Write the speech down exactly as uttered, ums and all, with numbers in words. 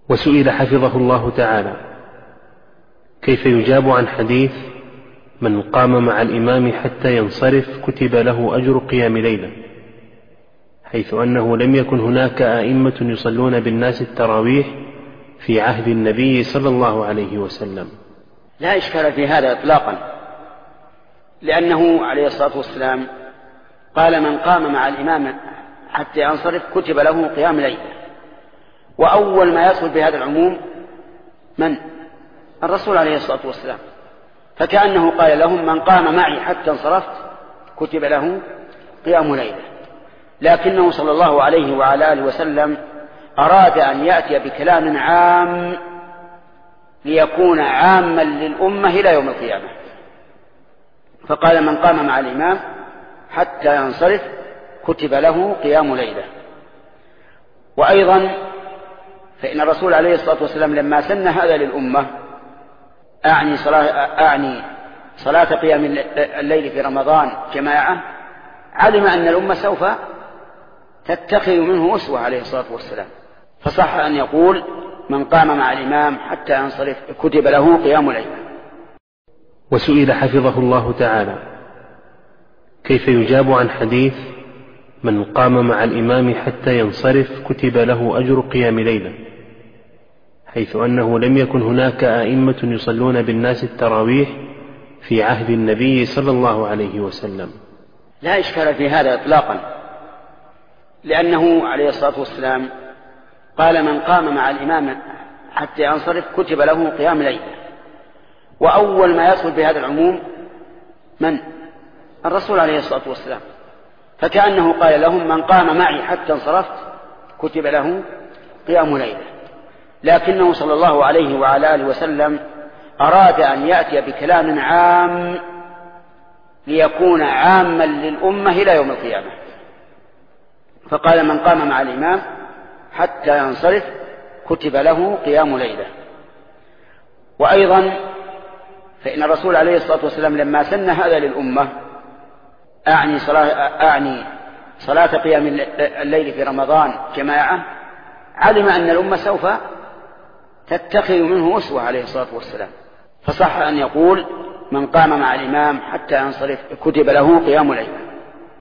وسئل حفظه الله تعالى: كيف يجاب عن حديث من قام مع الإمام حتى ينصرف كتب له أجر قيام ليلة، حيث أنه لم يكن هناك أئمة يصلون بالناس التراويح في عهد النبي صلى الله عليه وسلم؟ لا إشكال في هذا إطلاقا، لأنه عليه الصلاة والسلام قال: من قام مع الإمام حتى ينصرف كتب له قيام ليلة. وأول ما يصل بهذا العموم من؟ الرسول عليه الصلاة والسلام، فكأنه قال لهم: من قام معي حتى انصرفت كتب له قيام ليلة. لكنه صلى الله عليه وعلى آله وسلم أراد أن يأتي بكلام عام ليكون عاما للأمة إلى يوم القيامة، فقال: من قام مع الإمام حتى ينصرف كتب له قيام ليلة. وأيضا فإن الرسول عليه الصلاة والسلام لما سن هذا للأمة، أعني صلاة, أعني صلاة قيام الليل في رمضان جماعة، علم أن الأمة سوف تتخذ منه أسوة عليه الصلاة والسلام، فصح أن يقول: من قام مع الإمام حتى ينصرف كتب له قيام ليلة. وسئل حفظه الله تعالى: كيف يجاب عن حديث من قام مع الإمام حتى ينصرف كتب له أجر قيام ليلة، حيث أنه لم يكن هناك أئمة يصلون بالناس التراويح في عهد النبي صلى الله عليه وسلم؟ لا إشكال في هذا إطلاقا، لأنه عليه الصلاة والسلام قال: من قام مع الإمام حتى ينصرف كتب له قيام ليلة. وأول ما يصل بهذا العموم من؟ الرسول عليه الصلاة والسلام، فكأنه قال لهم: من قام معي حتى انصرفت كتب له قيام ليلة. لكنه صلى الله عليه وعلى آله وسلم أراد أن يأتي بكلام عام ليكون عاما للأمة إلى يوم القيامة، فقال: من قام مع الإمام حتى ينصرف كتب له قيام ليلة. وأيضا فإن الرسول عليه الصلاة والسلام لما سن هذا للأمة، أعني صلاة, أعني صلاة قيام الليل في رمضان جماعة، علم أن الأمة سوف تتخذ منه أسوة عليه الصلاة والسلام، فصح أن يقول: من قام مع الإمام حتى ينصرف كتب له قيام ليلة.